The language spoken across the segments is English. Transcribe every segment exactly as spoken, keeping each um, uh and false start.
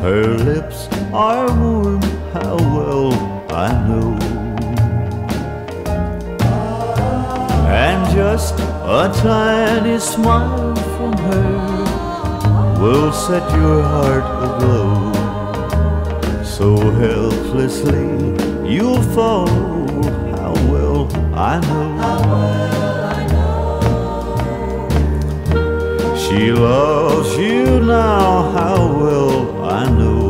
Her lips are warm, how well I know. And just a tiny smile from her will set your heart aglow. So helplessly you'll fall, how well I know. She loves you now, how well I know.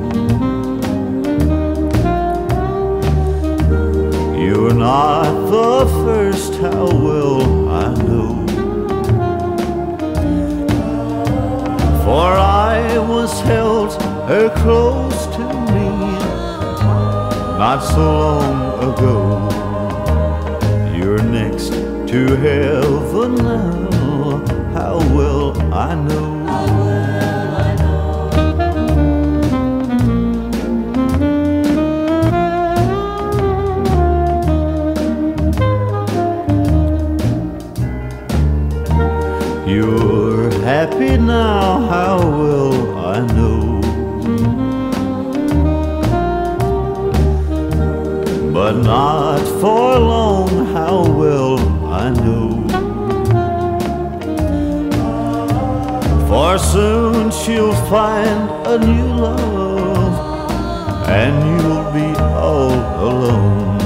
You're not the first, how well I know. For I was held her close to me not so long ago. You're next to heaven now, how well I know. You're happy now, how well I know. But not for long, how well I know. For soon she'll find a new love, and you'll be all alone.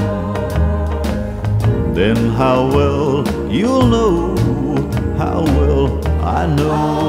Then how well you'll know, how well I know.